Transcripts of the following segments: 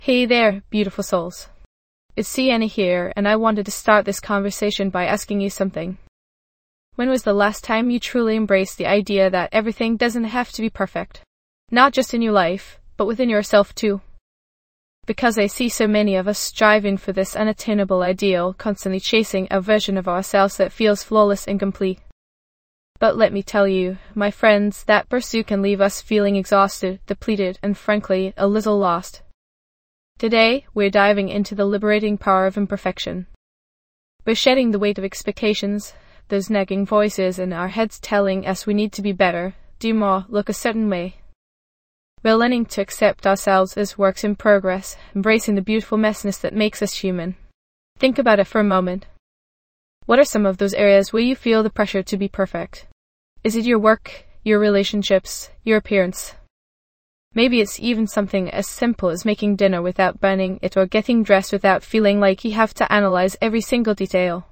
Hey there, beautiful souls. It's Sienna here, and I wanted to start this conversation by asking you something. When was the last time you truly embraced the idea that everything doesn't have to be perfect? Not just in your life, but within yourself too. Because I see so many of us striving for this unattainable ideal, constantly chasing a version of ourselves that feels flawless and complete. But let me tell you, my friends, that pursuit can leave us feeling exhausted, depleted, and frankly, a little lost. Today, we're diving into the liberating power of imperfection. We're shedding the weight of expectations, those nagging voices in our heads telling us we need to be better, do more, look a certain way. We're learning to accept ourselves as works in progress, embracing the beautiful messiness that makes us human. Think about it for a moment. What are some of those areas where you feel the pressure to be perfect? Is it your work, your relationships, your appearance? Maybe it's even something as simple as making dinner without burning it or getting dressed without feeling like you have to analyze every single detail.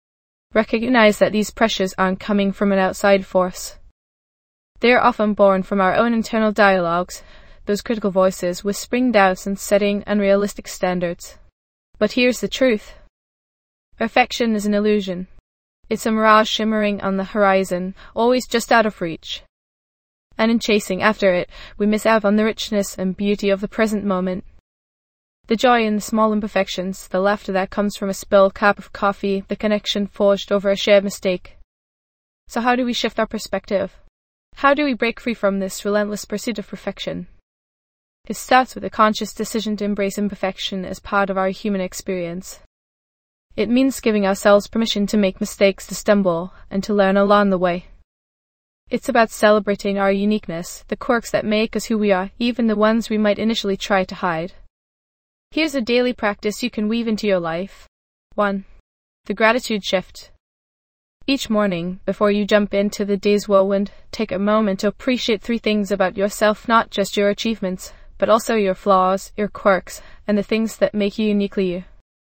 Recognize that these pressures aren't coming from an outside force. They are often born from our own internal dialogues, those critical voices whispering doubts and setting unrealistic standards. But here's the truth. Perfection is an illusion. It's a mirage shimmering on the horizon, always just out of reach. And in chasing after it, we miss out on the richness and beauty of the present moment. The joy in the small imperfections, the laughter that comes from a spilled cup of coffee, the connection forged over a shared mistake. So how do we shift our perspective? How do we break free from this relentless pursuit of perfection? It starts with a conscious decision to embrace imperfection as part of our human experience. It means giving ourselves permission to make mistakes, to stumble, and to learn along the way. It's about celebrating our uniqueness, the quirks that make us who we are, even the ones we might initially try to hide. Here's a daily practice you can weave into your life. 1. The gratitude shift. Each morning, before you jump into the day's whirlwind, take a moment to appreciate 3 things about yourself, not just your achievements, but also your flaws, your quirks, and the things that make you uniquely you.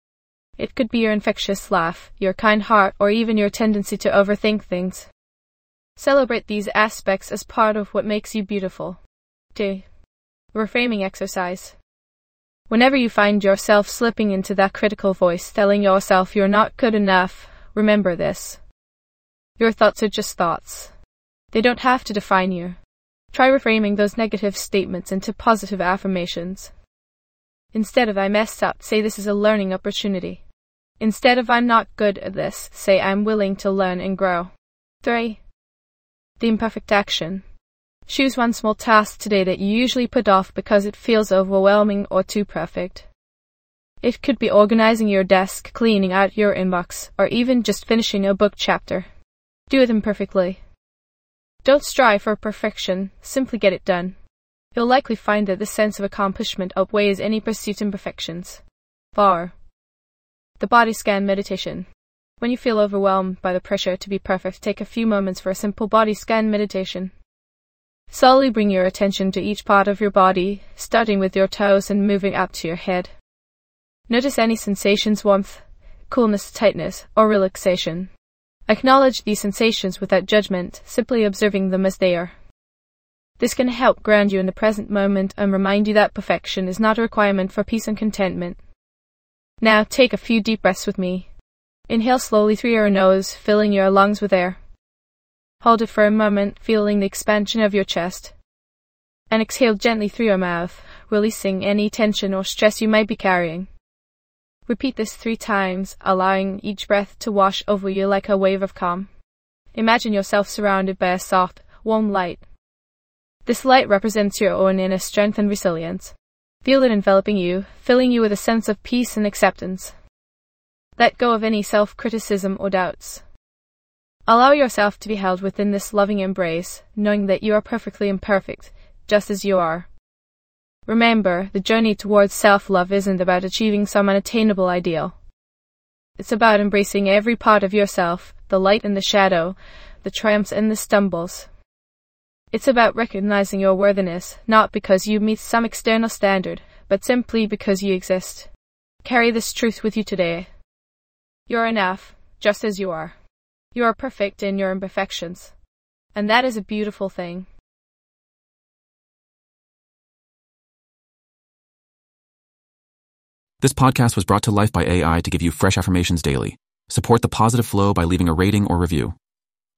It could be your infectious laugh, your kind heart, or even your tendency to overthink things. Celebrate these aspects as part of what makes you beautiful. 2. Reframing exercise. Whenever you find yourself slipping into that critical voice telling yourself you're not good enough, remember this. Your thoughts are just thoughts. They don't have to define you. Try reframing those negative statements into positive affirmations. Instead of I messed up, say this is a learning opportunity. Instead of I'm not good at this, say I'm willing to learn and grow. 3. The imperfect action. Choose one small task today that you usually put off because it feels overwhelming or too perfect. It could be organizing your desk, cleaning out your inbox, or even just finishing a book chapter. Do it imperfectly. Don't strive for perfection, simply get it done. You'll likely find that the sense of accomplishment outweighs any pursuit imperfections. 4. The body scan meditation. When you feel overwhelmed by the pressure to be perfect, take a few moments for a simple body scan meditation. Slowly bring your attention to each part of your body, starting with your toes and moving up to your head. Notice any sensations, warmth, coolness, tightness, or relaxation. Acknowledge these sensations without judgment, simply observing them as they are. This can help ground you in the present moment and remind you that perfection is not a requirement for peace and contentment. Now take a few deep breaths with me. Inhale slowly through your nose, filling your lungs with air. Hold it for a moment, feeling the expansion of your chest. And exhale gently through your mouth, releasing any tension or stress you might be carrying. Repeat this 3 times, allowing each breath to wash over you like a wave of calm. Imagine yourself surrounded by a soft, warm light. This light represents your own inner strength and resilience. Feel it enveloping you, filling you with a sense of peace and acceptance. Let go of any self-criticism or doubts. Allow yourself to be held within this loving embrace, knowing that you are perfectly imperfect, just as you are. Remember, the journey towards self-love isn't about achieving some unattainable ideal. It's about embracing every part of yourself, the light and the shadow, the triumphs and the stumbles. It's about recognizing your worthiness, not because you meet some external standard, but simply because you exist. Carry this truth with you today. You're enough, just as you are. You are perfect in your imperfections. And that is a beautiful thing. This podcast was brought to life by AI to give you fresh affirmations daily. Support the positive flow by leaving a rating or review.